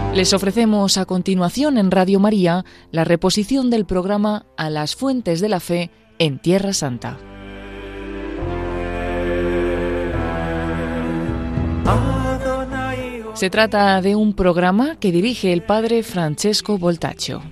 Les ofrecemos a continuación en Radio María la reposición del programa A las Fuentes de la Fe en Tierra Santa. Se trata de un programa que dirige el padre Francesco Voltaccio.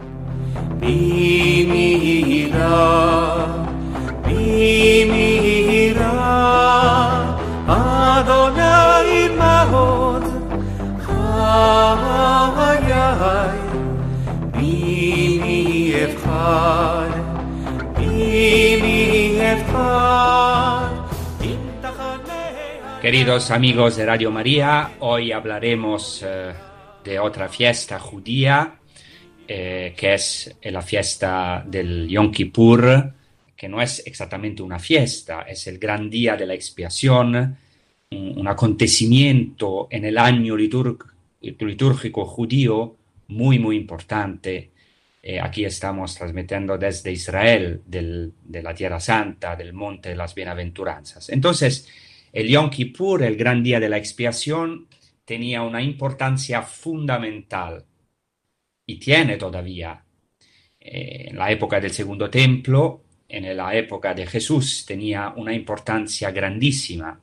Queridos amigos de Radio María, hoy hablaremos de otra fiesta judía, que es la fiesta del Yom Kippur, que no es exactamente una fiesta, es el gran día de la expiación, un acontecimiento en el año litúrgico judío muy, muy importante. Aquí estamos transmitiendo desde Israel, de la Tierra Santa, del Monte de las Bienaventuranzas. Entonces, el Yom Kippur, el gran día de la expiación, tenía una importancia fundamental y tiene todavía. En la época del Segundo Templo, en la época de Jesús, tenía una importancia grandísima.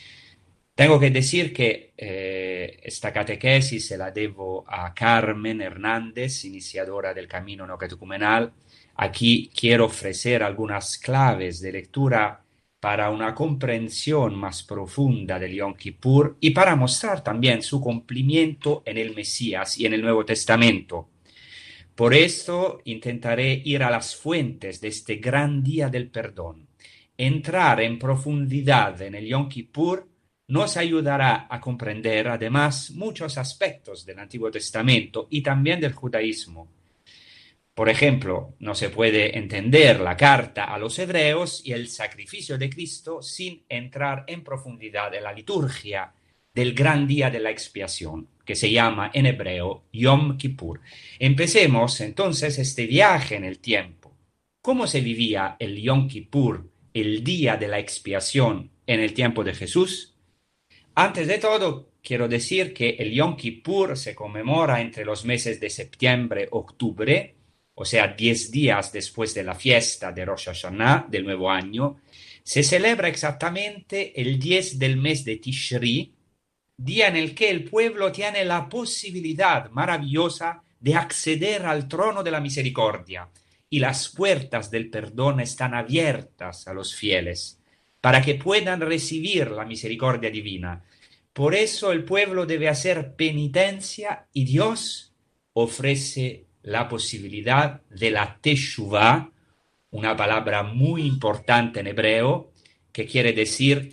Tengo que decir que esta catequesis se la debo a Carmen Hernández, iniciadora del Camino Neocatecumenal. Aquí quiero ofrecer algunas claves de lectura para una comprensión más profunda del Yom Kippur y para mostrar también su cumplimiento en el Mesías y en el Nuevo Testamento. Por esto intentaré ir a las fuentes de este gran día del perdón. Entrar en profundidad en el Yom Kippur nos ayudará a comprender además muchos aspectos del Antiguo Testamento y también del judaísmo. Por ejemplo, no se puede entender la carta a los hebreos y el sacrificio de Cristo sin entrar en profundidad en la liturgia del gran día de la expiación, que se llama en hebreo Yom Kippur. Empecemos entonces este viaje en el tiempo. ¿Cómo se vivía el Yom Kippur, el día de la expiación, en el tiempo de Jesús? Antes de todo, quiero decir que el Yom Kippur se conmemora entre los meses de septiembre y octubre, o sea, 10 días después de la fiesta de Rosh Hashanah, del nuevo año. Se celebra exactamente el 10 del mes de Tishri, día en el que el pueblo tiene la posibilidad maravillosa de acceder al trono de la misericordia, y las puertas del perdón están abiertas a los fieles, para que puedan recibir la misericordia divina. Por eso el pueblo debe hacer penitencia y Dios ofrece la posibilidad de la teshuvá, una palabra muy importante en hebreo, que quiere decir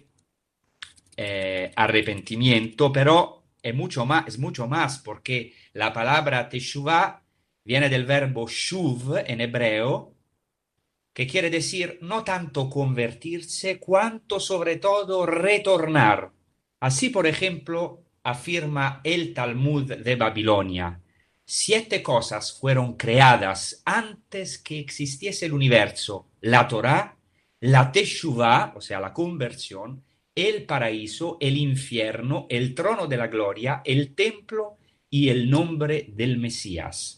arrepentimiento, pero es mucho más, porque la palabra teshuvá viene del verbo shuv en hebreo, que quiere decir no tanto convertirse, cuanto sobre todo retornar. Así, por ejemplo, afirma el Talmud de Babilonia: 7 cosas fueron creadas antes que existiese el universo: la Torá, la Teshuvá, o sea, la conversión, el paraíso, el infierno, el trono de la gloria, el templo y el nombre del Mesías.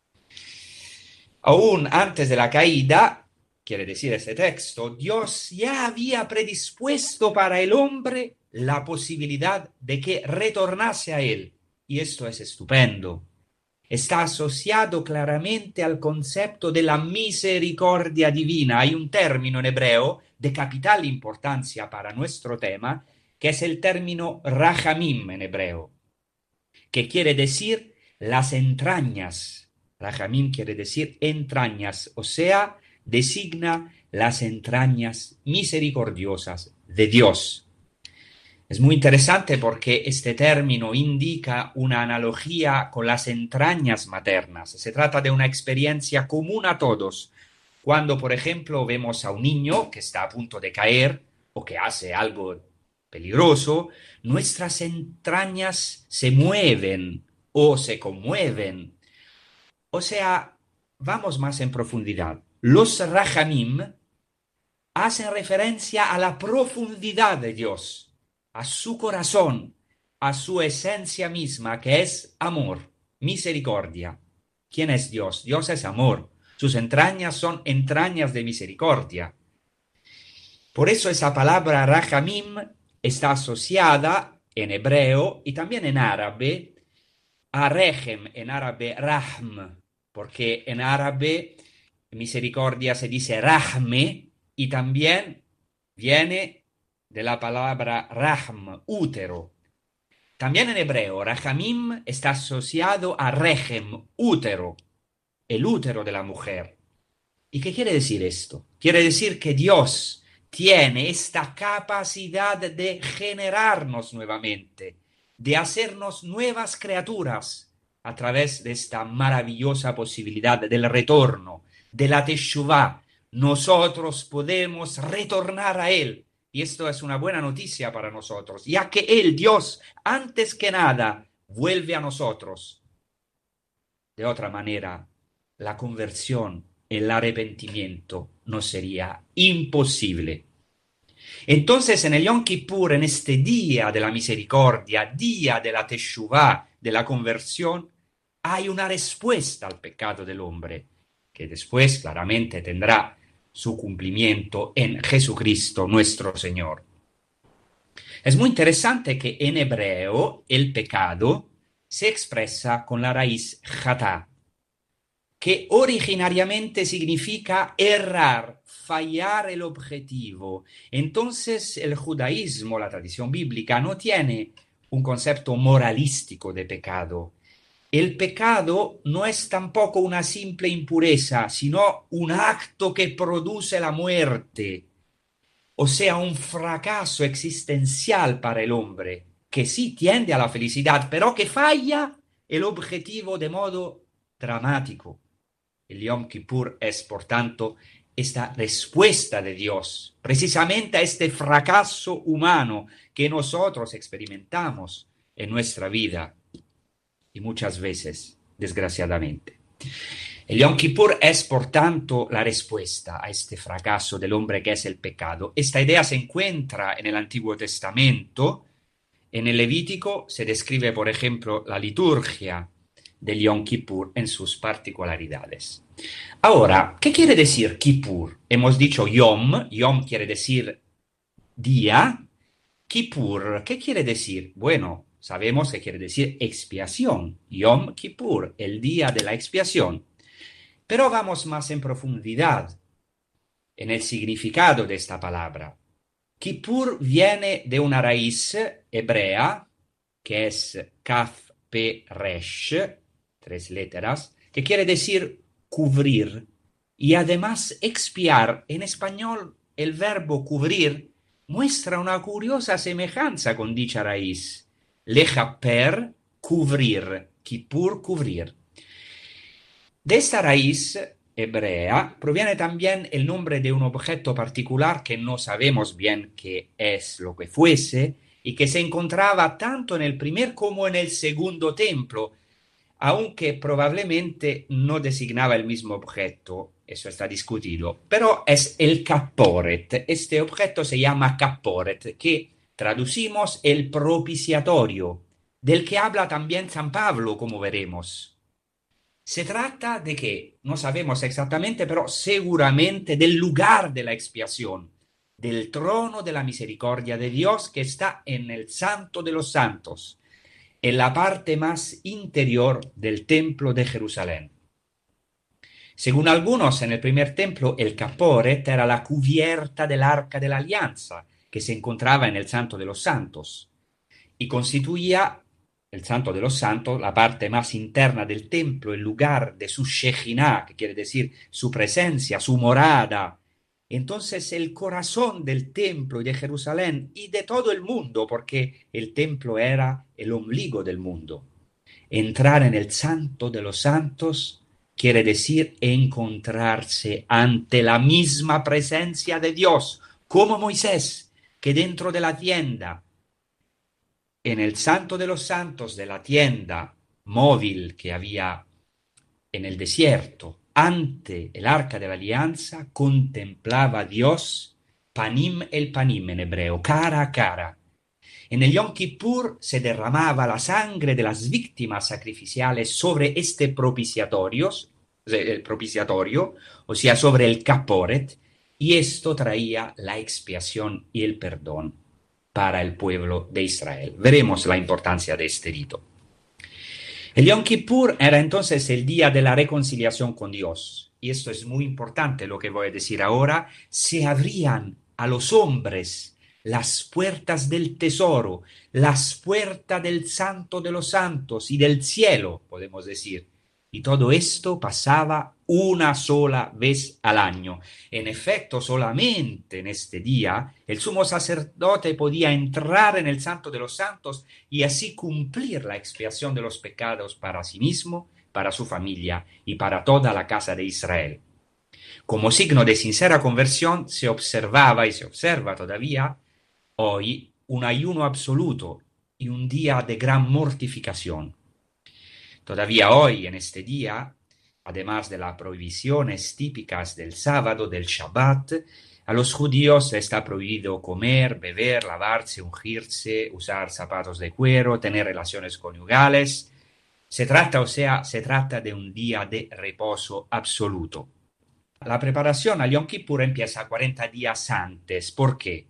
Aún antes de la caída, quiere decir este texto, Dios ya había predispuesto para el hombre la posibilidad de que retornase a él. Y esto es estupendo. Está asociado claramente al concepto de la misericordia divina. Hay un término en hebreo de capital importancia para nuestro tema, que es el término rachamim en hebreo, que quiere decir las entrañas. Rachamim quiere decir entrañas, o sea, designa las entrañas misericordiosas de Dios. Es muy interesante porque este término indica una analogía con las entrañas maternas. Se trata de una experiencia común a todos. Cuando, por ejemplo, vemos a un niño que está a punto de caer o que hace algo peligroso, nuestras entrañas se mueven o se conmueven. O sea, vamos más en profundidad. Los rachamim hacen referencia a la profundidad de Dios, a su corazón, a su esencia misma, que es amor. misericordia. ¿Quién es Dios? Dios es amor. Sus entrañas son entrañas de misericordia. Por eso esa palabra Rahamim está asociada en hebreo y también en árabe a Rechem, en árabe Rahm, porque en árabe misericordia se dice Rahme y también viene de la palabra Rahm, útero. También en hebreo, Rahamim está asociado a Rechem, útero, el útero de la mujer. ¿Y qué quiere decir esto? Quiere decir que Dios tiene esta capacidad de generarnos nuevamente, de hacernos nuevas criaturas a través de esta maravillosa posibilidad del retorno, de la Teshuvá. Nosotros podemos retornar a Él. Y esto es una buena noticia para nosotros, ya que Él, Dios, antes que nada, vuelve a nosotros. De otra manera, la conversión, el arrepentimiento no sería imposible. Entonces, en el Yom Kippur, en este día de la misericordia, día de la Teshuvá, de la conversión, hay una respuesta al pecado del hombre, que después claramente tendrá su cumplimiento en Jesucristo nuestro Señor. Es muy interesante que en hebreo el pecado se expresa con la raíz jatá, que originariamente significa errar, fallar el objetivo. Entonces el judaísmo, la tradición bíblica, no tiene un concepto moralístico de pecado. El pecado no es tampoco una simple impureza, sino un acto que produce la muerte, o sea, un fracaso existencial para el hombre, que sí tiende a la felicidad, pero que falla el objetivo de modo dramático. El Yom Kippur es, por tanto, esta respuesta de Dios precisamente a este fracaso humano que nosotros experimentamos en nuestra vida y muchas veces, desgraciadamente. El Yom Kippur es, por tanto, la respuesta a este fracaso del hombre que es el pecado. Esta idea se encuentra en el Antiguo Testamento. En el Levítico se describe, por ejemplo, la liturgia del Yom Kippur en sus particularidades. Ahora, ¿qué quiere decir Kippur? Hemos dicho Yom, Yom quiere decir día. Kippur, ¿qué quiere decir? Bueno, sabemos que quiere decir expiación. Yom Kippur, el día de la expiación. Pero vamos más en profundidad en el significado de esta palabra. Kippur viene de una raíz hebrea que es Kaf Pe Resh, 3 letras, que quiere decir cubrir y además expiar. En español, el verbo cubrir muestra una curiosa semejanza con dicha raíz. Lechaper, cubrir, Kippur, cubrir. De esta raíz hebrea proviene también el nombre de un objeto particular que no sabemos bien qué es lo que fuese y que se encontraba tanto en el primer como en el segundo templo, aunque probablemente no designaba el mismo objeto, eso está discutido, pero es el caporet. Este objeto se llama caporet, que traducimos el propiciatorio, del que habla también San Pablo, como veremos. Se trata de que, no sabemos exactamente, pero seguramente del lugar de la expiación, del trono de la misericordia de Dios que está en el Santo de los Santos, en la parte más interior del templo de Jerusalén. Según algunos, en el primer templo, el caporet era la cubierta del arca de la alianza, que se encontraba en el Santo de los Santos, y constituía el Santo de los Santos, la parte más interna del templo, el lugar de su Shejinah, que quiere decir su presencia, su morada. Entonces el corazón del templo de Jerusalén y de todo el mundo, porque el templo era el ombligo del mundo. Entrar en el Santo de los Santos quiere decir encontrarse ante la misma presencia de Dios, como Moisés, que dentro de la tienda, en el Santo de los Santos de la tienda móvil que había en el desierto, ante el arca de la alianza, contemplaba a Dios, panim el panim en hebreo, cara a cara. En el Yom Kippur se derramaba la sangre de las víctimas sacrificiales sobre este el propiciatorio, o sea, sobre el caporet, y esto traía la expiación y el perdón para el pueblo de Israel. Veremos la importancia de este rito. El Yom Kippur era entonces el día de la reconciliación con Dios. Y esto es muy importante lo que voy a decir ahora. Se abrían a los hombres las puertas del tesoro, las puertas del Santo de los Santos y del cielo, podemos decir. Y todo esto pasaba una sola vez al año. En efecto, solamente en este día el sumo sacerdote podía entrar en el Santo de los Santos y así cumplir la expiación de los pecados para sí mismo, para su familia y para toda la casa de Israel. Como signo de sincera conversión se observaba y se observa todavía hoy un ayuno absoluto y un día de gran mortificación. Todavía hoy, en este día, además de las prohibiciones típicas del sábado, del Shabbat, a los judíos está prohibido comer, beber, lavarse, ungirse, usar zapatos de cuero, tener relaciones conyugales. Se trata de un día de reposo absoluto. La preparación al Yom Kippur empieza 40 días antes. ¿Por qué?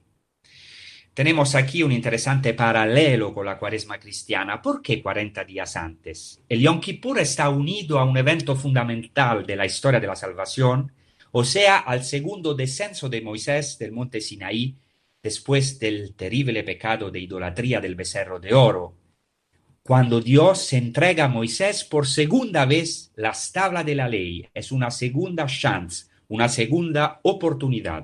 Tenemos aquí un interesante paralelo con la Cuaresma cristiana. ¿Por qué 40 días antes? El Yom Kippur está unido a un evento fundamental de la historia de la salvación, o sea, al segundo descenso de Moisés del monte Sinaí después del terrible pecado de idolatría del becerro de oro, cuando Dios se entrega a Moisés por segunda vez las tablas de la ley. Es una segunda chance, una segunda oportunidad.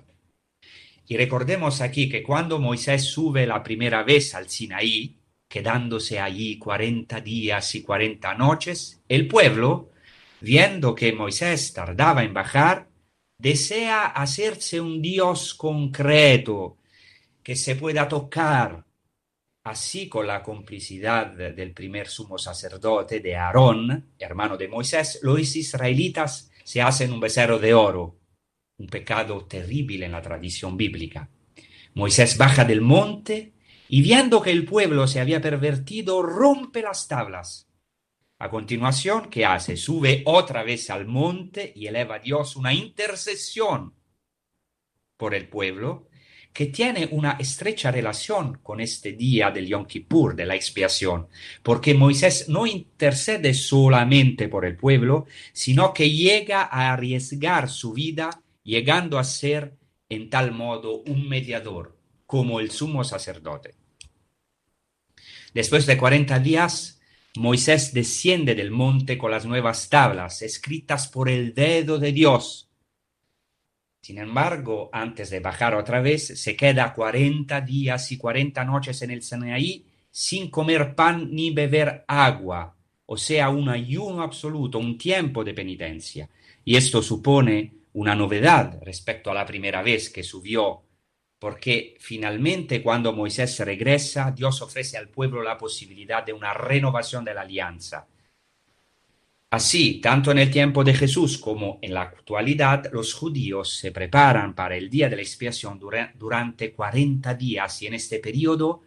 Y recordemos aquí que cuando Moisés sube la primera vez al Sinaí, quedándose allí 40 días y 40 noches, el pueblo, viendo que Moisés tardaba en bajar, desea hacerse un Dios concreto, que se pueda tocar. Así, con la complicidad del primer sumo sacerdote, de Aarón, hermano de Moisés, los israelitas se hacen un becerro de oro, un pecado terrible en la tradición bíblica. Moisés baja del monte y, viendo que el pueblo se había pervertido, rompe las tablas. A continuación, ¿qué hace? Sube otra vez al monte y eleva a Dios una intercesión por el pueblo, que tiene una estrecha relación con este día del Yom Kippur, de la expiación, porque Moisés no intercede solamente por el pueblo, sino que llega a arriesgar su vida, llegando a ser en tal modo un mediador, como el sumo sacerdote. Después de 40 días, Moisés desciende del monte con las nuevas tablas, escritas por el dedo de Dios. Sin embargo, antes de bajar otra vez, se queda 40 días y 40 noches en el Sinaí sin comer pan ni beber agua, o sea, un ayuno absoluto, un tiempo de penitencia. Y esto supone una novedad respecto a la primera vez que subió, porque finalmente cuando Moisés regresa, Dios ofrece al pueblo la posibilidad de una renovación de la alianza. Así, tanto en el tiempo de Jesús como en la actualidad, los judíos se preparan para el día de la expiación durante 40 días y en este periodo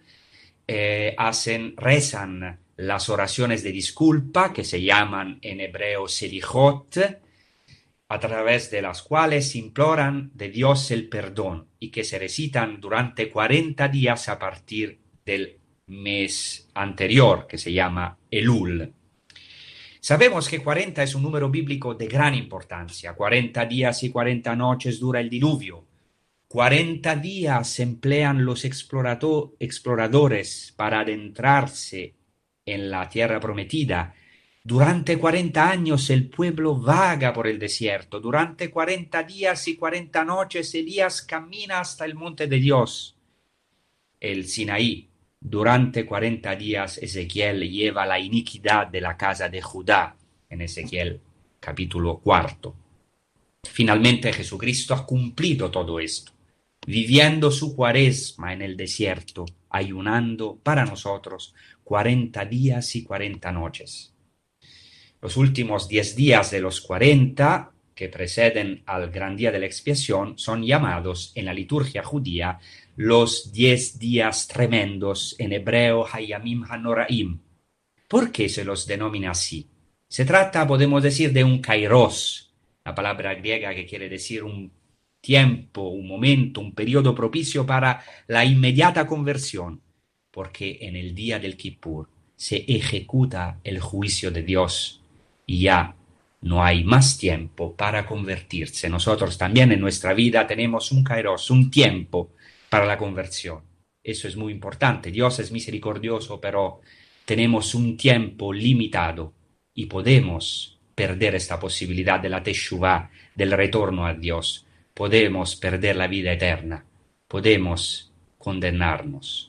rezan las oraciones de disculpa, que se llaman en hebreo selichot, a través de las cuales imploran de Dios el perdón y que se recitan durante 40 días a partir del mes anterior, que se llama Elul. Sabemos que 40 es un número bíblico de gran importancia. 40 días y 40 noches dura el diluvio. 40 días emplean los exploradores para adentrarse en la tierra prometida. Durante 40 años el pueblo vaga por el desierto. Durante 40 días y 40 noches Elías camina hasta el monte de Dios, el Sinaí. Durante 40 días Ezequiel lleva la iniquidad de la casa de Judá, en Ezequiel capítulo 4. Finalmente Jesucristo ha cumplido todo esto, viviendo su cuaresma en el desierto, ayunando para nosotros 40 días y 40 noches. Los últimos 10 días de los 40, que preceden al gran día de la expiación son llamados en la liturgia judía los 10 días tremendos, en hebreo Hayamim Hanoraim. ¿Por qué se los denomina así? Se trata, podemos decir, de un kairos, la palabra griega que quiere decir un tiempo, un momento, un periodo propicio para la inmediata conversión, porque en el día del Kippur se ejecuta el juicio de Dios y ya no hay más tiempo para convertirse. Nosotros también en nuestra vida tenemos un kairos, un tiempo para la conversión. Eso es muy importante. Dios es misericordioso, pero tenemos un tiempo limitado y podemos perder esta posibilidad de la teshuvá, del retorno a Dios. Podemos perder la vida eterna. Podemos condenarnos.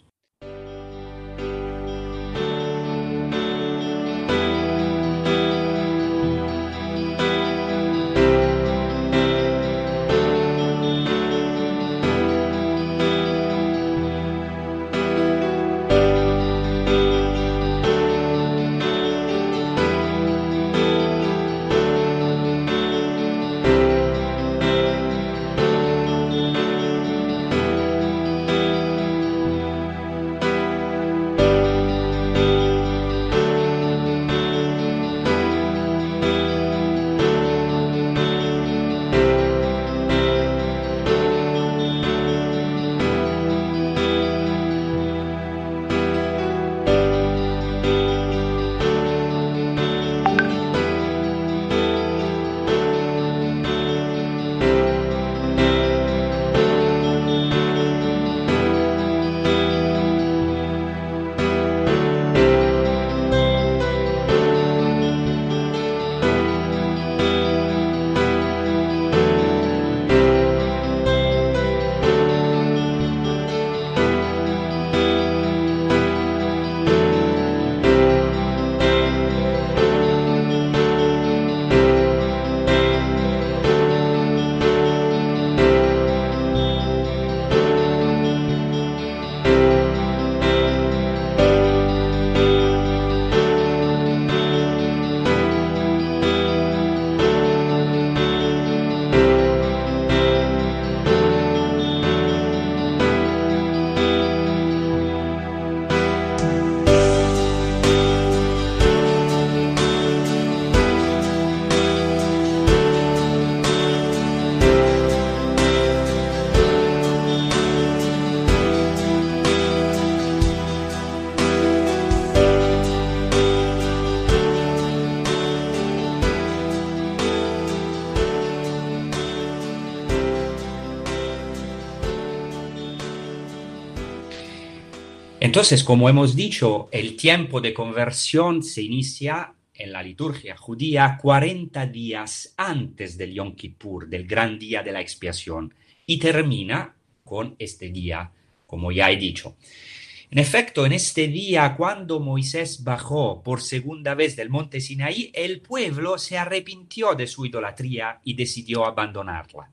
Entonces, como hemos dicho, el tiempo de conversión se inicia en la liturgia judía 40 días antes del Yom Kippur, del gran día de la expiación, y termina con este día, como ya he dicho. En efecto, en este día, cuando Moisés bajó por segunda vez del monte Sinaí, el pueblo se arrepintió de su idolatría y decidió abandonarla.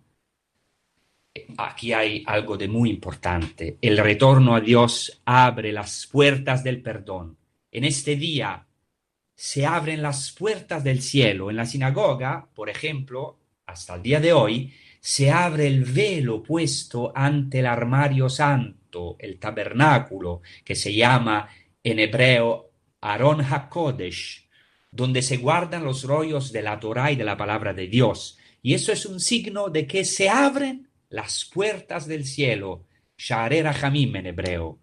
Aquí hay algo de muy importante. El retorno a Dios abre las puertas del perdón. En este día se abren las puertas del cielo. En la sinagoga, por ejemplo, hasta el día de hoy, se abre el velo puesto ante el armario santo, el tabernáculo, que se llama en hebreo Aron HaKodesh, donde se guardan los rollos de la Torá y de la palabra de Dios. Y eso es un signo de que se abren las puertas del cielo, Sha'arei Rachamim en hebreo,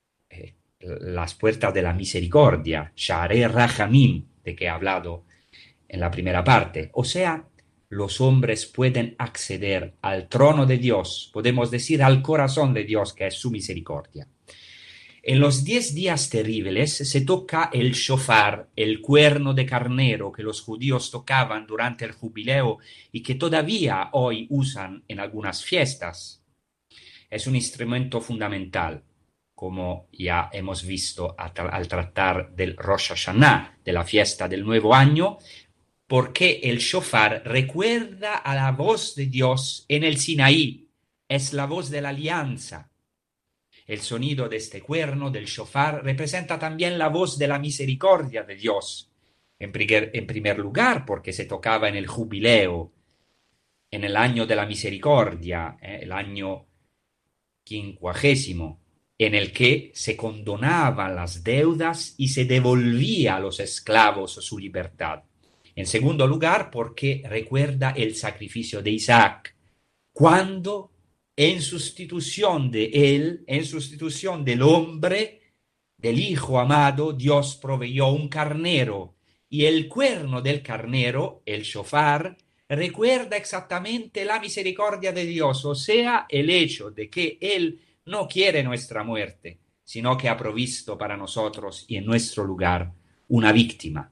las puertas de la misericordia, Sha'arei Rachamim, de que he hablado en la primera parte. O sea, los hombres pueden acceder al trono de Dios, podemos decir al corazón de Dios, que es su misericordia. En los 10 días terribles se toca el shofar, el cuerno de carnero que los judíos tocaban durante el jubileo y que todavía hoy usan en algunas fiestas. Es un instrumento fundamental, como ya hemos visto al tratar del Rosh Hashanah, de la fiesta del Nuevo Año, porque el shofar recuerda a la voz de Dios en el Sinaí, es la voz de la alianza. El sonido de este cuerno, del shofar, representa también la voz de la misericordia de Dios. En primer lugar, porque se tocaba en el jubileo, en el año de la misericordia, el año quincuagésimo, en el que se condonaban las deudas y se devolvía a los esclavos su libertad. En segundo lugar, porque recuerda el sacrificio de Isaac, cuando en sustitución de él, en sustitución del hombre, del Hijo amado, Dios proveyó un carnero, y el cuerno del carnero, el shofar, recuerda exactamente la misericordia de Dios, o sea, el hecho de que Él no quiere nuestra muerte, sino que ha provisto para nosotros y en nuestro lugar una víctima.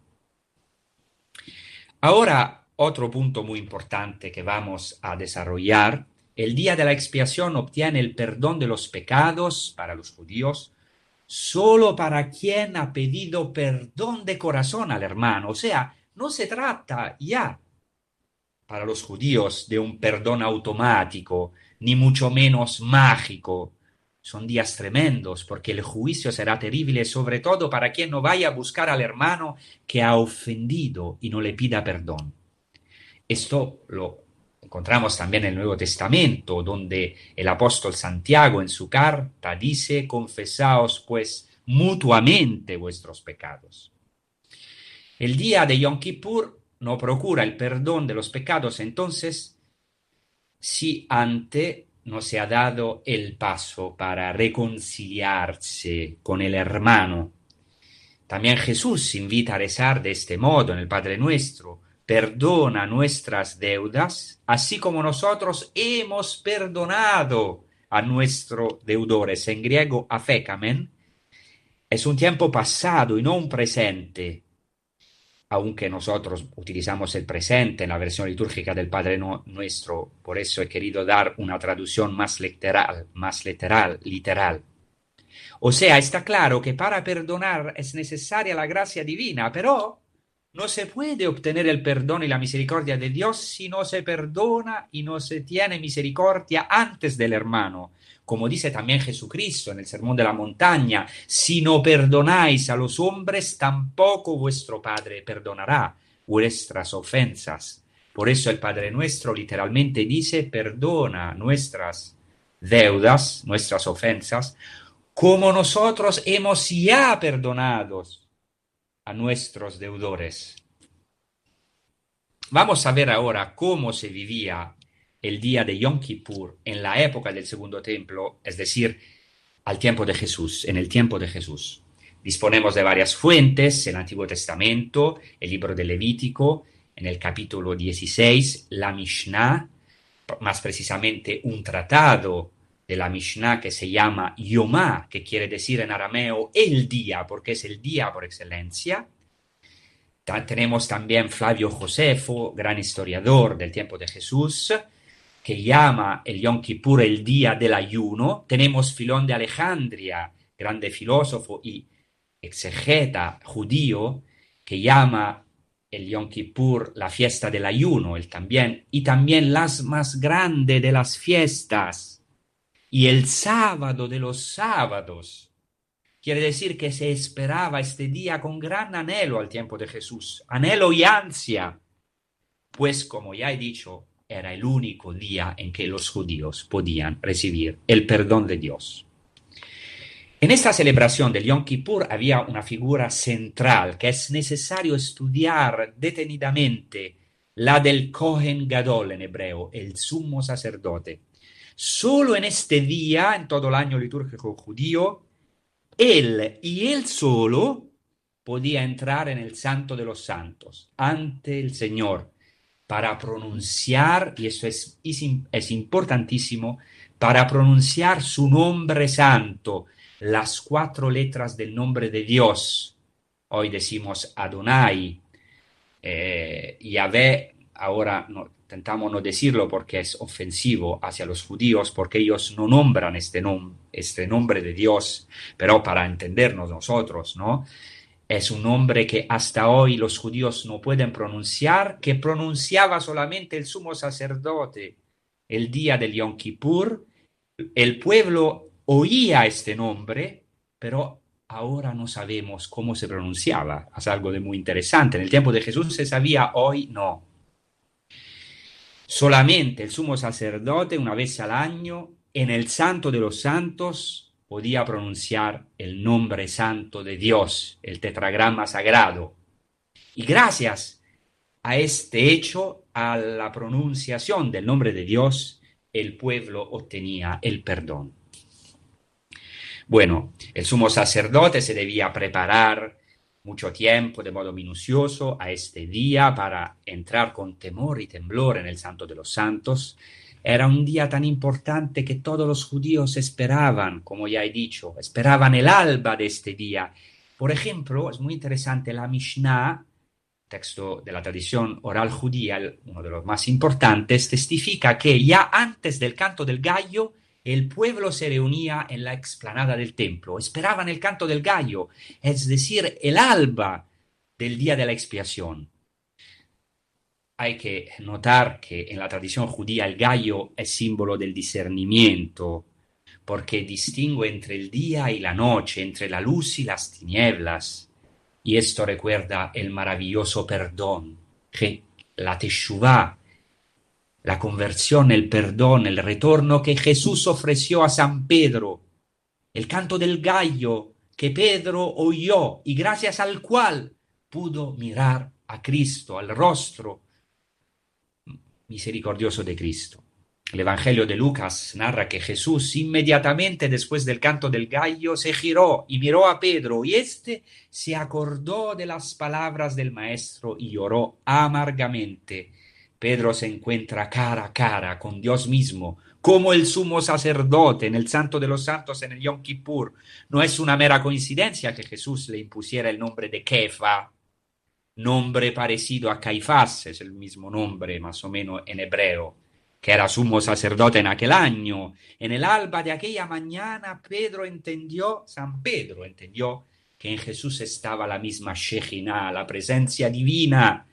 Ahora, otro punto muy importante que vamos a desarrollar: el día de la expiación obtiene el perdón de los pecados para los judíos solo para quien ha pedido perdón de corazón al hermano. O sea, no se trata ya para los judíos de un perdón automático, ni mucho menos mágico. Son días tremendos porque el juicio será terrible, sobre todo para quien no vaya a buscar al hermano que ha ofendido y no le pida perdón. Esto lo encontramos también en el Nuevo Testamento, donde el apóstol Santiago en su carta dice: confesaos pues mutuamente vuestros pecados. El día de Yom Kippur no procura el perdón de los pecados, entonces, si antes no se ha dado el paso para reconciliarse con el hermano. También Jesús invita a rezar de este modo en el Padre Nuestro: perdona nuestras deudas, así como nosotros hemos perdonado a nuestros deudores. En griego, afekamen, es un tiempo pasado y no un presente, aunque nosotros utilizamos el presente en la versión litúrgica del Padre Nuestro. Por eso he querido dar una traducción más literal. O sea, está claro que para perdonar es necesaria la gracia divina, pero no se puede obtener el perdón y la misericordia de Dios si no se perdona y no se tiene misericordia antes del hermano. Como dice también Jesucristo en el Sermón de la Montaña: si no perdonáis a los hombres, tampoco vuestro Padre perdonará vuestras ofensas. Por eso el Padre Nuestro literalmente dice: perdona nuestras deudas, nuestras ofensas, como nosotros hemos ya perdonado a nuestros deudores. Vamos a ver ahora cómo se vivía el día de Yom Kippur en la época del Segundo Templo, es decir, al tiempo de Jesús, en el tiempo de Jesús. Disponemos de varias fuentes: el Antiguo Testamento, el libro de Levítico, en el capítulo 16, la Mishnah, más precisamente un tratado de la Mishnah que se llama Yomá, que quiere decir en arameo el día, porque es el día por excelencia. Tenemos también Flavio Josefo, gran historiador del tiempo de Jesús, que llama el Yom Kippur el día del ayuno. Tenemos Filón de Alejandría, grande filósofo y exegeta judío, que llama el Yom Kippur la fiesta del ayuno, y también las más grande de las fiestas, y el sábado de los sábados. Quiere decir que se esperaba este día con gran anhelo al tiempo de Jesús, anhelo y ansia, pues como ya he dicho, era el único día en que los judíos podían recibir el perdón de Dios. En esta celebración del Yom Kippur había una figura central que es necesario estudiar detenidamente, la del Kohen Gadol en hebreo, el sumo sacerdote. Solo en este día, en todo el año litúrgico judío, él y él solo podía entrar en el Santo de los Santos, ante el Señor, para pronunciar, y esto es importantísimo, para pronunciar su nombre santo, las 4 letras del nombre de Dios. Hoy decimos Adonai, Yahvé. Ahora intentamos no decirlo porque es ofensivo hacia los judíos, porque ellos no nombran este nombre de Dios, pero para entendernos nosotros, ¿no? Es un nombre que hasta hoy los judíos no pueden pronunciar, que pronunciaba solamente el sumo sacerdote el día del Yom Kippur. El pueblo oía este nombre, pero ahora no sabemos cómo se pronunciaba. Es algo de muy interesante. En el tiempo de Jesús se sabía, hoy no. Solamente el sumo sacerdote, una vez al año, en el Santo de los Santos, podía pronunciar el nombre santo de Dios, el tetragrama sagrado. Y gracias a este hecho, a la pronunciación del nombre de Dios, el pueblo obtenía el perdón. Bueno, el sumo sacerdote se debía preparar mucho tiempo, de modo minucioso, a este día para entrar con temor y temblor en el Santo de los Santos. Era un día tan importante que todos los judíos esperaban, como ya he dicho, esperaban el alba de este día. Por ejemplo, es muy interesante la Mishnah, texto de la tradición oral judía, uno de los más importantes, testifica que ya antes del canto del gallo, el pueblo se reunía en la explanada del templo, esperaban el canto del gallo, es decir, el alba del día de la expiación. Hay que notar que en la tradición judía el gallo es símbolo del discernimiento, porque distingue entre el día y la noche, entre la luz y las tinieblas. Y esto recuerda el maravilloso perdón, que la teshuvá, la conversión, el perdón, el retorno que Jesús ofreció a San Pedro, el canto del gallo que Pedro oyó y gracias al cual pudo mirar a Cristo, al rostro misericordioso de Cristo. El Evangelio de Lucas narra que Jesús inmediatamente después del canto del gallo se giró y miró a Pedro y éste se acordó de las palabras del Maestro y lloró amargamente. Pedro se encuentra cara a cara con Dios mismo, como el sumo sacerdote en el Santo de los Santos en el Yom Kippur. No es una mera coincidencia que Jesús le impusiera el nombre de Kefa, nombre parecido a Caifás, es el mismo nombre más o menos en hebreo, que era sumo sacerdote en aquel año. En el alba de aquella mañana, San Pedro entendió que en Jesús estaba la misma Shejinah, la presencia divina,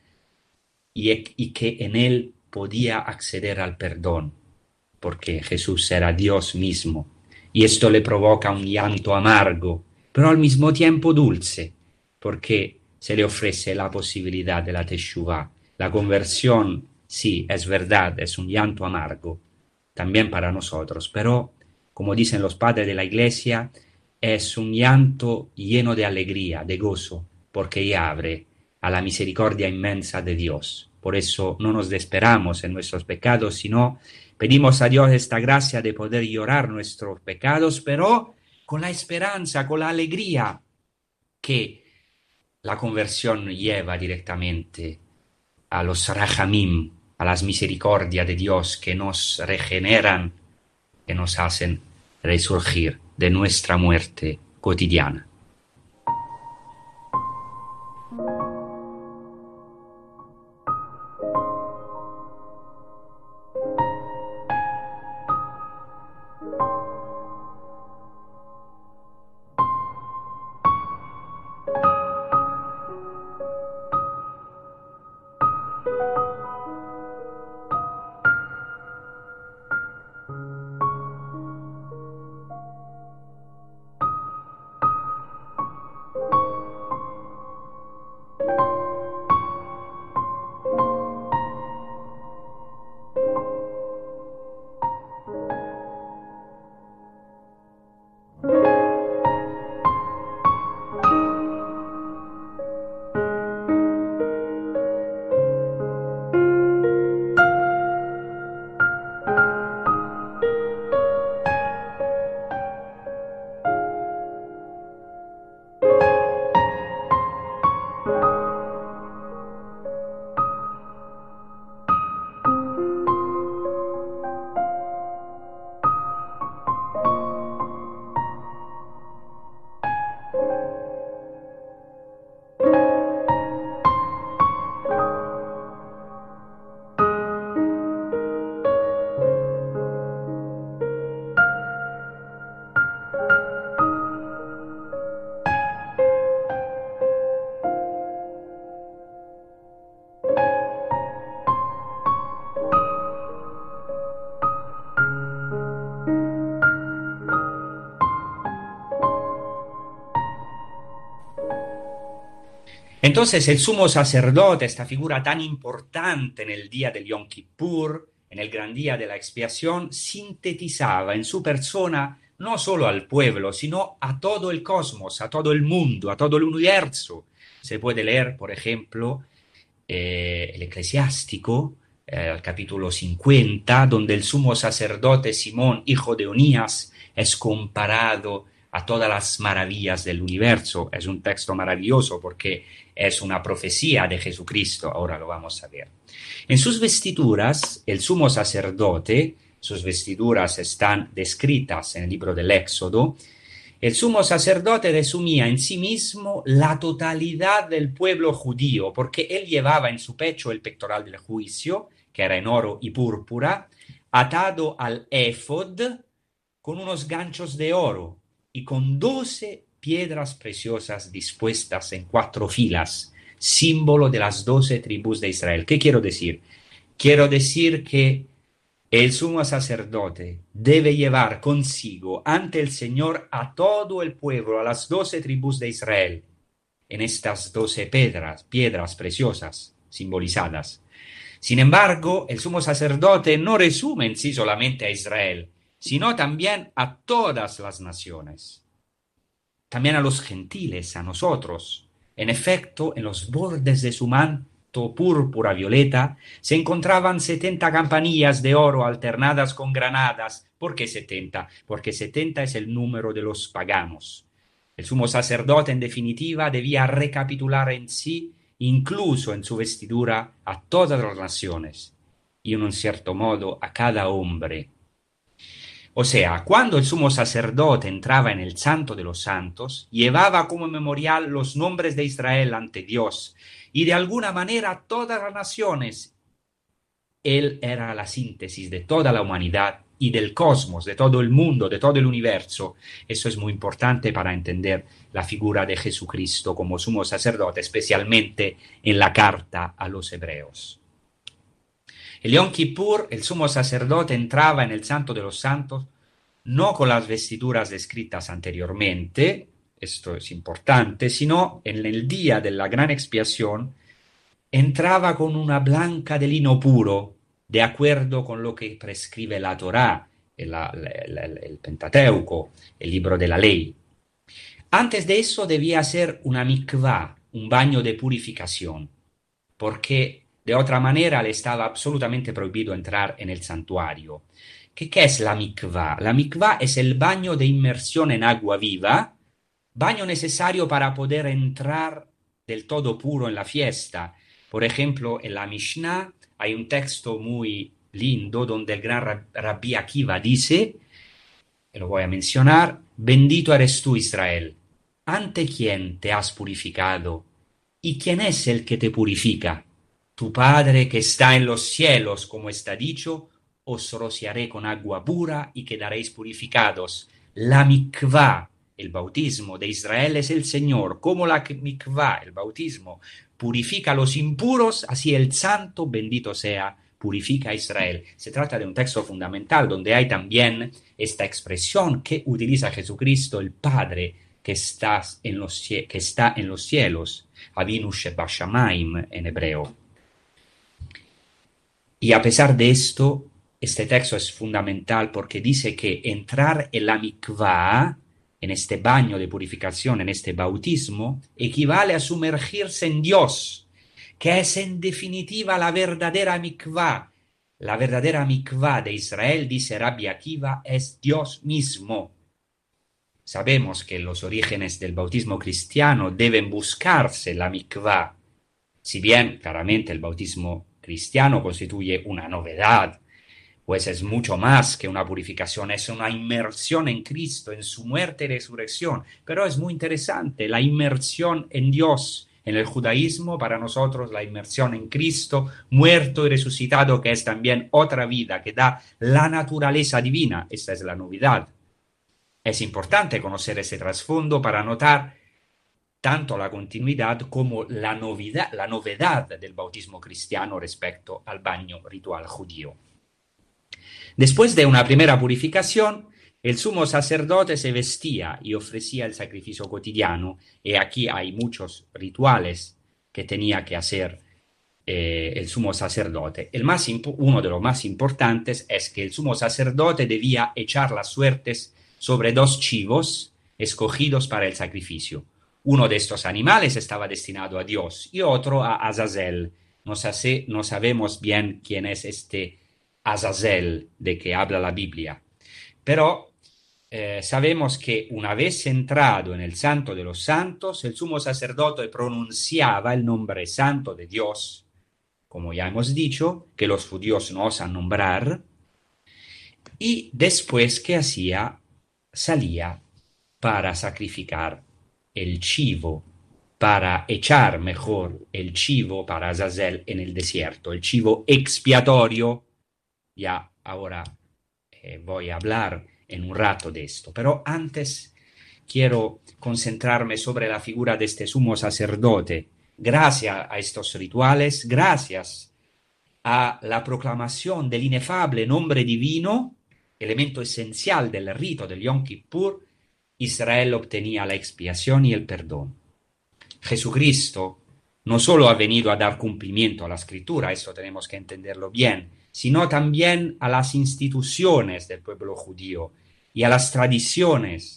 y que en él podía acceder al perdón, porque Jesús era Dios mismo. Y esto le provoca un llanto amargo, pero al mismo tiempo dulce, porque se le ofrece la posibilidad de la teshuvá. La conversión, sí, es verdad, es un llanto amargo, también para nosotros, pero, como dicen los padres de la Iglesia, es un llanto lleno de alegría, de gozo, porque ya abre a la misericordia inmensa de Dios. Por eso no nos desesperamos en nuestros pecados, sino pedimos a Dios esta gracia de poder llorar nuestros pecados, pero con la esperanza, con la alegría que la conversión lleva directamente a los rajamim, a las misericordias de Dios que nos regeneran, que nos hacen resurgir de nuestra muerte cotidiana. Entonces el sumo sacerdote, esta figura tan importante en el día del Yom Kippur, en el gran día de la expiación, sintetizaba en su persona no solo al pueblo, sino a todo el cosmos, a todo el mundo, a todo el universo. Se puede leer, por ejemplo, el Eclesiástico, el capítulo 50, donde el sumo sacerdote Simón, hijo de Onías, es comparado a todas las maravillas del universo. Es un texto maravilloso porque es una profecía de Jesucristo, ahora lo vamos a ver. En sus vestiduras, el sumo sacerdote, sus vestiduras están descritas en el libro del Éxodo, el sumo sacerdote resumía en sí mismo la totalidad del pueblo judío, porque él llevaba en su pecho el pectoral del juicio, que era en oro y púrpura, atado al éfod con unos ganchos de oro y con 12 piedras preciosas dispuestas en 4 filas, símbolo de las 12 tribus de Israel. ¿Qué quiero decir? Quiero decir que el sumo sacerdote debe llevar consigo ante el Señor a todo el pueblo, a las 12 tribus de Israel, en estas 12 piedras preciosas simbolizadas. Sin embargo, el sumo sacerdote no resume en sí solamente a Israel, sino también a todas las naciones, también a los gentiles, a nosotros. En efecto, en los bordes de su manto púrpura violeta se encontraban 70 campanillas de oro alternadas con granadas. ¿Por qué 70? Porque 70 es el número de los paganos. El sumo sacerdote, en definitiva, debía recapitular en sí, incluso en su vestidura, a todas las naciones y, en un cierto modo, a cada hombre. O sea, cuando el sumo sacerdote entraba en el Santo de los Santos, llevaba como memorial los nombres de Israel ante Dios y de alguna manera todas las naciones. Él era la síntesis de toda la humanidad y del cosmos, de todo el mundo, de todo el universo. Eso es muy importante para entender la figura de Jesucristo como sumo sacerdote, especialmente en la carta a los hebreos. El Yom Kippur, el sumo sacerdote entraba en el Santo de los Santos no con las vestiduras descritas anteriormente, esto es importante, sino en el día de la gran expiación entraba con una blanca de lino puro, de acuerdo con lo que prescribe la Torá, el Pentateuco, el libro de la ley. Antes de eso debía hacer una mikvah, un baño de purificación, porque de otra manera le estaba absolutamente prohibido entrar en el santuario. ¿Qué es la mikvah? La mikvah es el baño de inmersión en agua viva, baño necesario para poder entrar del todo puro en la fiesta. Por ejemplo, en la Mishnah hay un texto muy lindo donde el gran Rabbi Akiva dice, lo voy a mencionar: bendito eres tú, Israel, ¿ante quién te has purificado? ¿Y quién es el que te purifica? Tu Padre que está en los cielos, como está dicho, os rociaré con agua pura y quedaréis purificados. La mikvah, el bautismo de Israel, es el Señor. Como la mikvah, el bautismo, purifica a los impuros, así el santo, bendito sea, purifica a Israel. Se trata de un texto fundamental donde hay también esta expresión que utiliza Jesucristo, el Padre que está en los cielos, Avinu Shebashamayim en hebreo. Y a pesar de esto, este texto es fundamental porque dice que entrar en la mikvah, en este baño de purificación, en este bautismo, equivale a sumergirse en Dios, que es en definitiva la verdadera mikvah. La verdadera mikvah de Israel, dice Rabbi Akiva, es Dios mismo. Sabemos que los orígenes del bautismo cristiano deben buscarse la mikvah, si bien claramente el bautismo cristiano constituye una novedad, pues es mucho más que una purificación, es una inmersión en Cristo, en su muerte y resurrección. Pero es muy interesante la inmersión en Dios. En el judaísmo, para nosotros, la inmersión en Cristo, muerto y resucitado, que es también otra vida, que da la naturaleza divina. Esta es la novedad. Es importante conocer ese trasfondo para notar tanto la continuidad como la novedad del bautismo cristiano respecto al baño ritual judío. Después de una primera purificación, el sumo sacerdote se vestía y ofrecía el sacrificio cotidiano, y aquí hay muchos rituales que tenía que hacer el sumo sacerdote. Uno de los más importantes es que el sumo sacerdote debía echar las suertes sobre 2 chivos escogidos para el sacrificio. Uno de estos animales estaba destinado a Dios y otro a Azazel. No sabemos bien quién es este Azazel de que habla la Biblia, pero sabemos que una vez entrado en el Santo de los Santos, el sumo sacerdote pronunciaba el nombre santo de Dios, como ya hemos dicho, que los judíos no osan nombrar, y después, ¿qué hacía? Salía para sacrificar el chivo, para echar mejor el chivo para Azazel en el desierto, el chivo expiatorio. Ya ahora voy a hablar en un rato de esto, pero antes quiero concentrarme sobre la figura de este sumo sacerdote. Gracias a estos rituales, gracias a la proclamación del inefable nombre divino, elemento esencial del rito del Yom Kippur, Israel obtenía la expiación y el perdón. Jesucristo no solo ha venido a dar cumplimiento a la Escritura, esto tenemos que entenderlo bien, sino también a las instituciones del pueblo judío y a las tradiciones.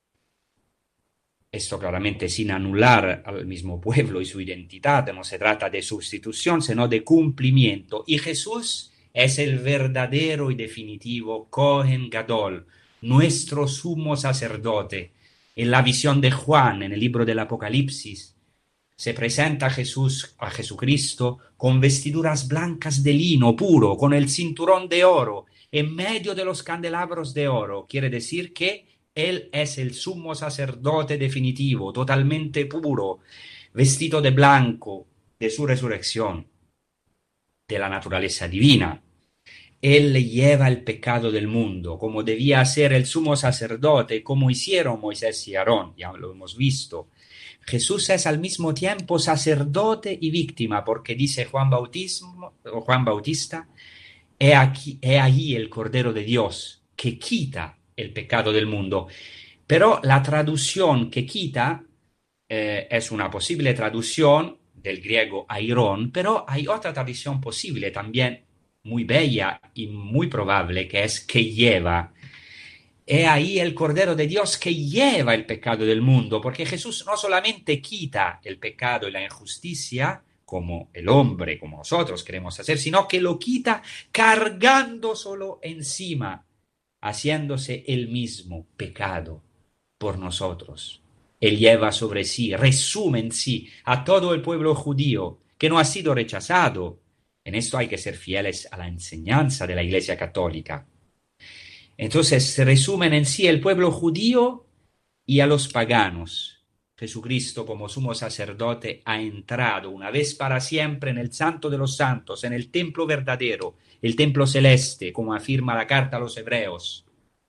Esto claramente sin anular al mismo pueblo y su identidad, no se trata de sustitución, sino de cumplimiento. Y Jesús es el verdadero y definitivo Cohen Gadol, nuestro sumo sacerdote. En la visión de Juan, en el libro del Apocalipsis, se presenta a Jesucristo con vestiduras blancas de lino puro, con el cinturón de oro, en medio de los candelabros de oro. Quiere decir que Él es el sumo sacerdote definitivo, totalmente puro, vestido de blanco, de su resurrección, de la naturaleza divina. Él lleva el pecado del mundo, como debía hacer el sumo sacerdote, como hicieron Moisés y Aarón, ya lo hemos visto. Jesús es al mismo tiempo sacerdote y víctima, porque dice Juan Bautista, he ahí el Cordero de Dios, que quita el pecado del mundo. Pero la traducción que quita es una posible traducción del griego airón, pero hay otra traducción posible también muy bella y muy probable, que es que lleva. He ahí el Cordero de Dios que lleva el pecado del mundo, porque Jesús no solamente quita el pecado y la injusticia, como el hombre, como nosotros queremos hacer, sino que lo quita cargando solo encima, haciéndose el mismo pecado por nosotros. Él lleva sobre sí, resume en sí a todo el pueblo judío que no ha sido rechazado. En esto hay que ser fieles a la enseñanza de la Iglesia Católica. Entonces se resumen en sí el pueblo judío y a los paganos. Jesucristo como sumo sacerdote ha entrado una vez para siempre en el Santo de los Santos, en el templo verdadero, el templo celeste, como afirma la carta a los Hebreos.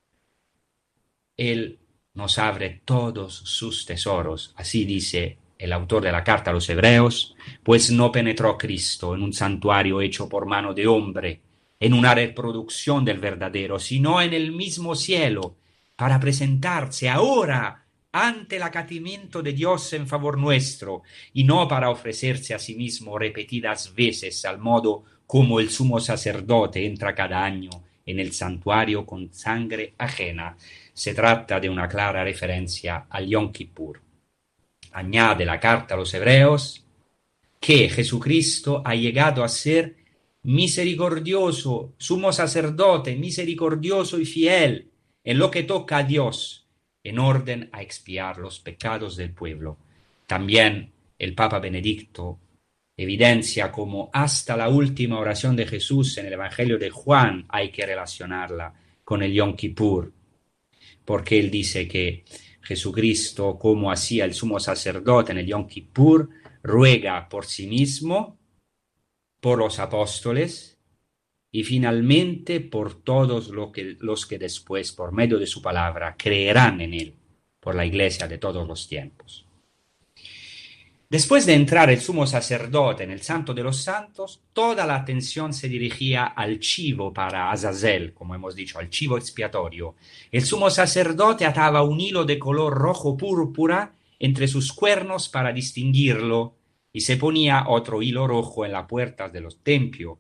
Él nos abre todos sus tesoros, así dice el autor de la carta a los Hebreos, pues no penetró Cristo en un santuario hecho por mano de hombre, en una reproducción del verdadero, sino en el mismo cielo, para presentarse ahora ante el acatamiento de Dios en favor nuestro, y no para ofrecerse a sí mismo repetidas veces, al modo como el sumo sacerdote entra cada año en el santuario con sangre ajena. Se trata de una clara referencia al Yom Kippur. Añade la carta a los Hebreos que Jesucristo ha llegado a ser misericordioso, sumo sacerdote, misericordioso y fiel en lo que toca a Dios, en orden a expiar los pecados del pueblo. También el Papa Benedicto evidencia como hasta la última oración de Jesús en el Evangelio de Juan hay que relacionarla con el Yom Kippur, porque él dice que Jesucristo, como hacía el sumo sacerdote en el Yom Kippur, ruega por sí mismo, por los apóstoles y finalmente por todos los que después, por medio de su palabra, creerán en él, por la Iglesia de todos los tiempos. Después de entrar el sumo sacerdote en el Santo de los Santos, toda la atención se dirigía al chivo para Azazel, como hemos dicho, al chivo expiatorio. El sumo sacerdote ataba un hilo de color rojo púrpura entre sus cuernos para distinguirlo, y se ponía otro hilo rojo en las puertas de los templos.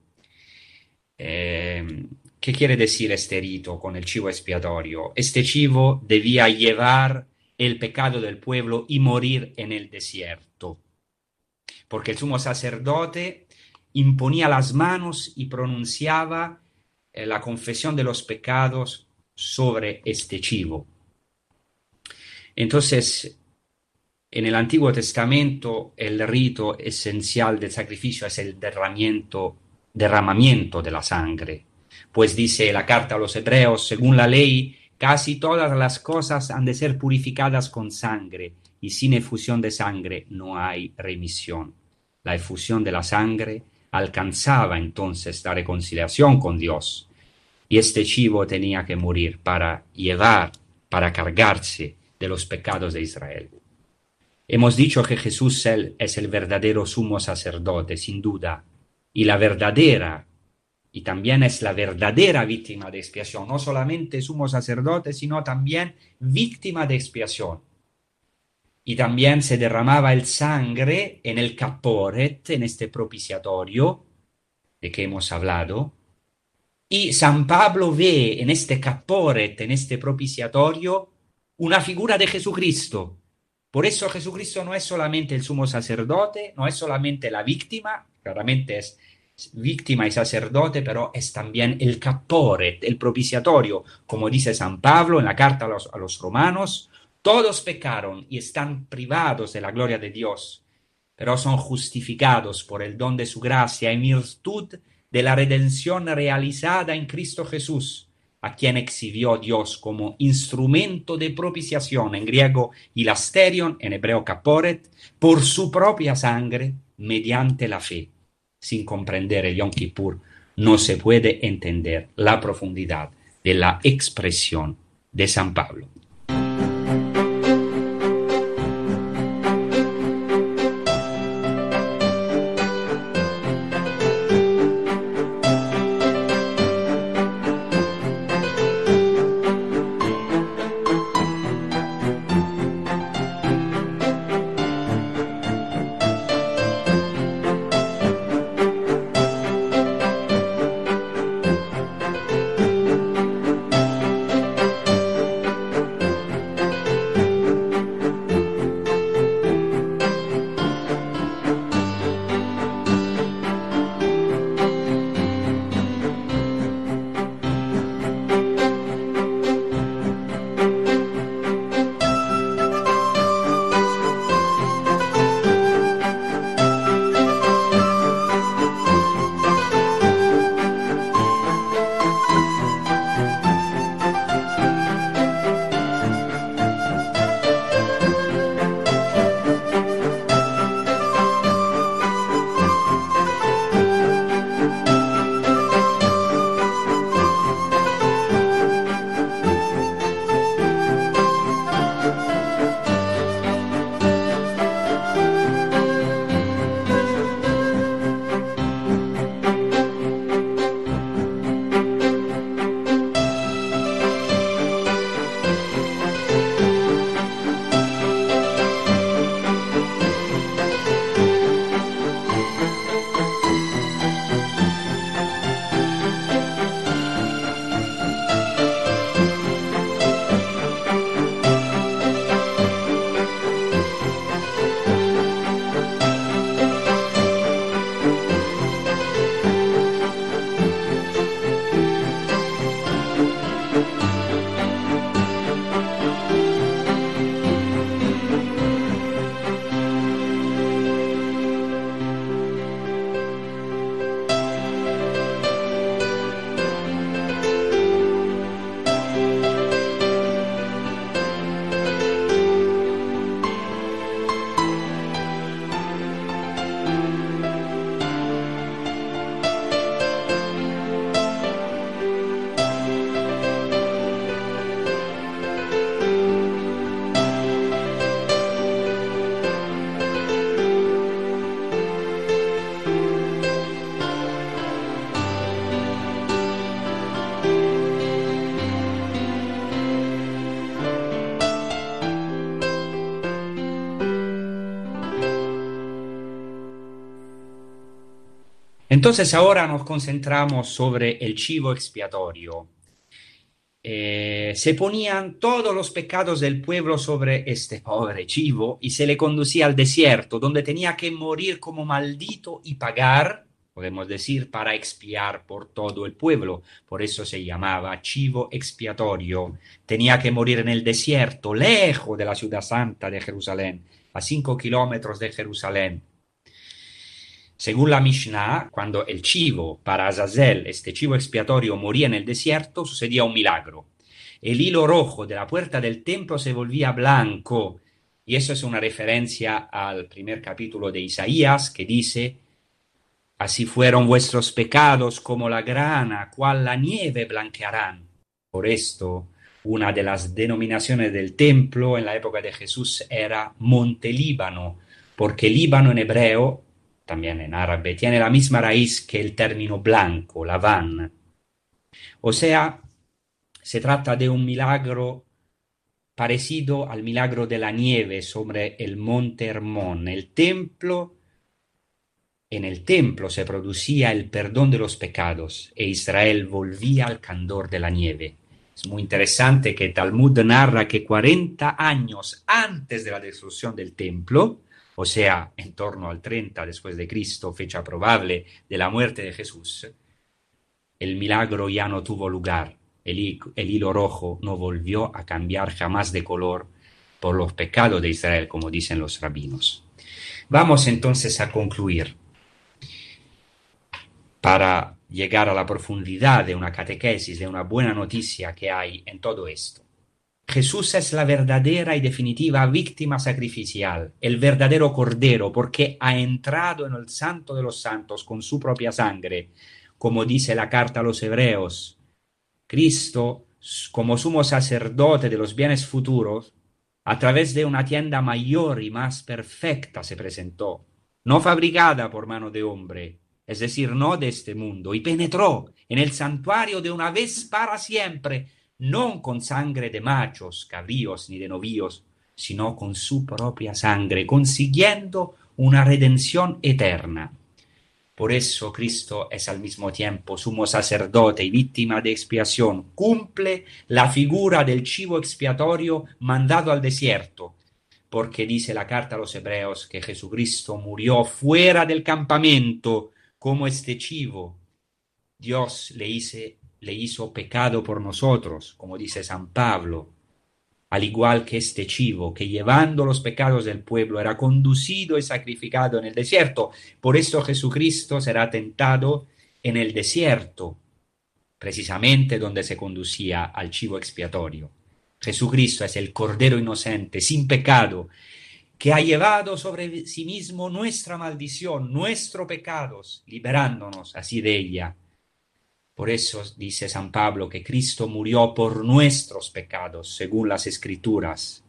¿Qué quiere decir este rito con el chivo expiatorio? Este chivo debía llevar el pecado del pueblo y morir en el desierto, porque el sumo sacerdote imponía las manos y pronunciaba la confesión de los pecados sobre este chivo. Entonces, en el Antiguo Testamento, el rito esencial del sacrificio es el derramamiento de la sangre. Pues dice la carta a los Hebreos, según la ley, casi todas las cosas han de ser purificadas con sangre, y sin efusión de sangre no hay remisión. La efusión de la sangre alcanzaba entonces la reconciliación con Dios, y este chivo tenía que morir para cargarse de los pecados de Israel. Hemos dicho que Jesús es el verdadero sumo sacerdote, sin duda, y también es la verdadera víctima de expiación, no solamente sumo sacerdote, sino también víctima de expiación. Y también se derramaba el sangre en el caporet, en este propiciatorio de que hemos hablado. Y San Pablo ve en este caporet, en este propiciatorio, una figura de Jesucristo. Por eso Jesucristo no es solamente el sumo sacerdote, no es solamente la víctima, claramente es víctima y sacerdote, pero es también el caporet, el propiciatorio. Como dice San Pablo en la carta a los romanos, todos pecaron y están privados de la gloria de Dios, pero son justificados por el don de su gracia en virtud de la redención realizada en Cristo Jesús, a quien exhibió Dios como instrumento de propiciación, en griego hilasterion, en hebreo caporet, por su propia sangre, mediante la fe. Sin comprender el Yom Kippur, no se puede entender la profundidad de la expresión de San Pablo. Entonces ahora nos concentramos sobre el chivo expiatorio. Se ponían todos los pecados del pueblo sobre este pobre chivo y se le conducía al desierto, donde tenía que morir como maldito y pagar, podemos decir, para expiar por todo el pueblo. Por eso se llamaba chivo expiatorio. Tenía que morir en el desierto, lejos de la ciudad santa de Jerusalén, a 5 kilómetros de Jerusalén. Según la Mishnah, cuando el chivo para Azazel, este chivo expiatorio, moría en el desierto, sucedía un milagro. El hilo rojo de la puerta del templo se volvía blanco. Y eso es una referencia al primer capítulo de Isaías, que dice: así fueron vuestros pecados como la grana, cual la nieve blanquearán. Por esto, una de las denominaciones del templo en la época de Jesús era Monte Líbano, porque Líbano en hebreo, también en árabe, tiene la misma raíz que el término blanco, Laván. O sea, se trata de un milagro parecido al milagro de la nieve sobre el monte Hermón. En el templo se producía el perdón de los pecados e Israel volvía al candor de la nieve. Es muy interesante que Talmud narra que 40 años antes de la destrucción del templo, o sea, en torno al 30 después de Cristo, fecha probable de la muerte de Jesús, el milagro ya no tuvo lugar. El hilo rojo no volvió a cambiar jamás de color por los pecados de Israel, como dicen los rabinos. Vamos entonces a concluir para llegar a la profundidad de una catequesis, de una buena noticia que hay en todo esto. Jesús es la verdadera y definitiva víctima sacrificial, el verdadero cordero, porque ha entrado en el santo de los santos con su propia sangre, como dice la carta a los hebreos. Cristo, como sumo sacerdote de los bienes futuros, a través de una tienda mayor y más perfecta se presentó, no fabricada por mano de hombre, es decir, no de este mundo, y penetró en el santuario de una vez para siempre, no con sangre de machos, cabríos ni de novillos, sino con su propia sangre, consiguiendo una redención eterna. Por eso Cristo es al mismo tiempo sumo sacerdote y víctima de expiación. Cumple la figura del chivo expiatorio mandado al desierto, porque dice la carta a los hebreos que Jesucristo murió fuera del campamento como este chivo. Dios le hizo pecado por nosotros, como dice San Pablo, al igual que este chivo, que llevando los pecados del pueblo era conducido y sacrificado en el desierto. Por esto Jesucristo será tentado en el desierto, precisamente donde se conducía al chivo expiatorio. Jesucristo es el Cordero inocente, sin pecado, que ha llevado sobre sí mismo nuestra maldición, nuestros pecados, liberándonos así de ella. Por eso dice San Pablo que Cristo murió por nuestros pecados, según las Escrituras.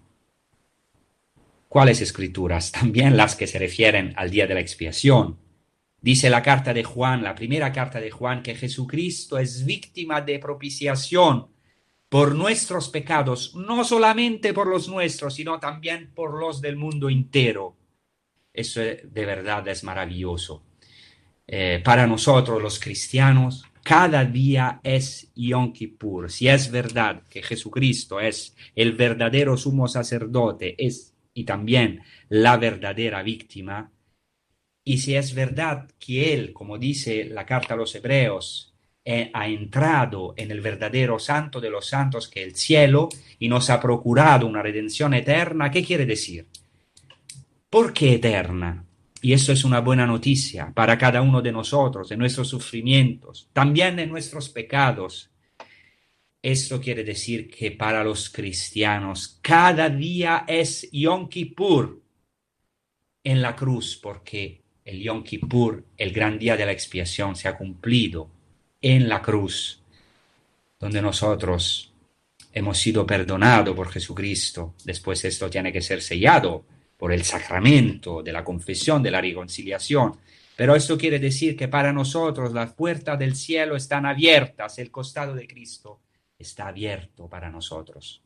¿Cuáles Escrituras? También las que se refieren al día de la expiación. Dice la carta de Juan, la primera carta de Juan, que Jesucristo es víctima de propiciación por nuestros pecados, no solamente por los nuestros, sino también por los del mundo entero. Eso de verdad es maravilloso. Para nosotros los cristianos, cada día es Yom Kippur. Si es verdad que Jesucristo es el verdadero sumo sacerdote y también la verdadera víctima, y si es verdad que Él, como dice la carta a los hebreos, ha entrado en el verdadero santo de los santos, que es el cielo, y nos ha procurado una redención eterna, ¿qué quiere decir? ¿Por qué eterna? Y eso es una buena noticia para cada uno de nosotros, de nuestros sufrimientos, también de nuestros pecados. Esto quiere decir que para los cristianos cada día es Yom Kippur en la cruz, porque el Yom Kippur, el gran día de la expiación, se ha cumplido en la cruz, donde nosotros hemos sido perdonados por Jesucristo. Después esto tiene que ser sellado por el sacramento de la confesión, de la reconciliación. Pero esto quiere decir que para nosotros las puertas del cielo están abiertas, el costado de Cristo está abierto para nosotros.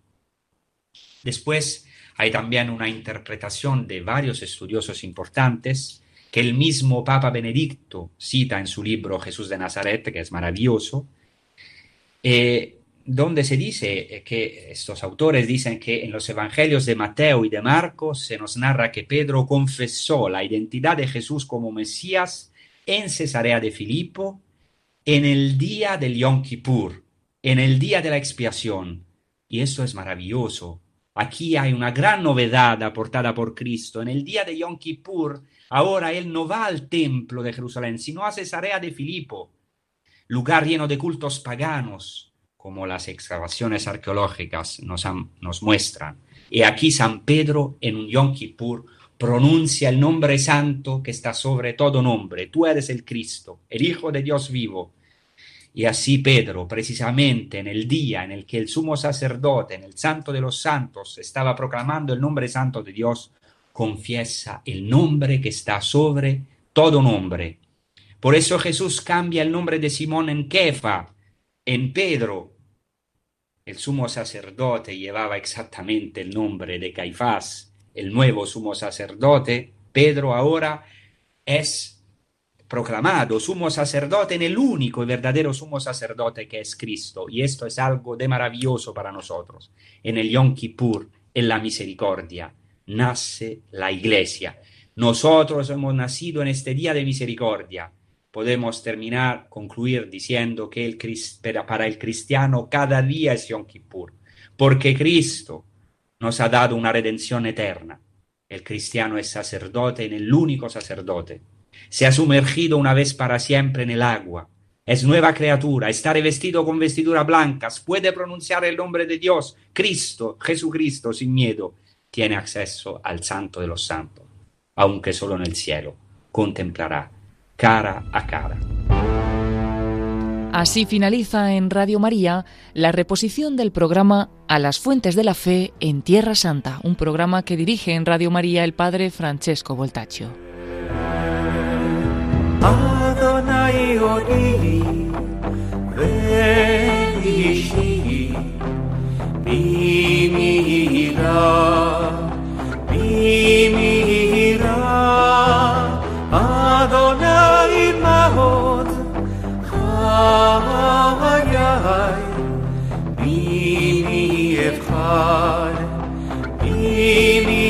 Después hay también una interpretación de varios estudiosos importantes que el mismo Papa Benedicto cita en su libro Jesús de Nazaret, que es maravilloso, donde se dice que estos autores dicen que en los evangelios de Mateo y de Marcos se nos narra que Pedro confesó la identidad de Jesús como Mesías en Cesarea de Filipo en el día del Yom Kippur, en el día de la expiación. Y esto es maravilloso. Aquí hay una gran novedad aportada por Cristo. En el día de Yom Kippur, ahora Él no va al templo de Jerusalén, sino a Cesarea de Filipo, lugar lleno de cultos paganos, como las excavaciones arqueológicas nos muestran. Y aquí San Pedro, en un Yom Kippur, pronuncia el nombre santo que está sobre todo nombre. Tú eres el Cristo, el Hijo de Dios vivo. Y así Pedro, precisamente en el día en el que el sumo sacerdote, en el Santo de los Santos, estaba proclamando el nombre santo de Dios, confiesa el nombre que está sobre todo nombre. Por eso Jesús cambia el nombre de Simón en Kefa, en Pedro. El sumo sacerdote llevaba exactamente el nombre de Caifás, el nuevo sumo sacerdote. Pedro ahora es proclamado sumo sacerdote en el único y verdadero sumo sacerdote que es Cristo. Y esto es algo de maravilloso para nosotros. En el Yom Kippur, en la misericordia, nace la Iglesia. Nosotros hemos nacido en este día de misericordia. Podemos concluir diciendo que para el cristiano cada día es Yom Kippur, porque Cristo nos ha dado una redención eterna. El cristiano es sacerdote en el único sacerdote. Se ha sumergido una vez para siempre en el agua. Es nueva criatura, está revestido con vestiduras blancas, puede pronunciar el nombre de Dios, Cristo, Jesucristo, sin miedo. Tiene acceso al Santo de los Santos, aunque solo en el cielo. Contemplará cara a cara. Así finaliza en Radio María la reposición del programa A las Fuentes de la Fe en Tierra Santa, un programa que dirige en Radio María el padre Francesco Voltaccio. Adonai Odi, Veishi, Bimira, Adonai Mahot, Hayai, Bimi Echad, Bimi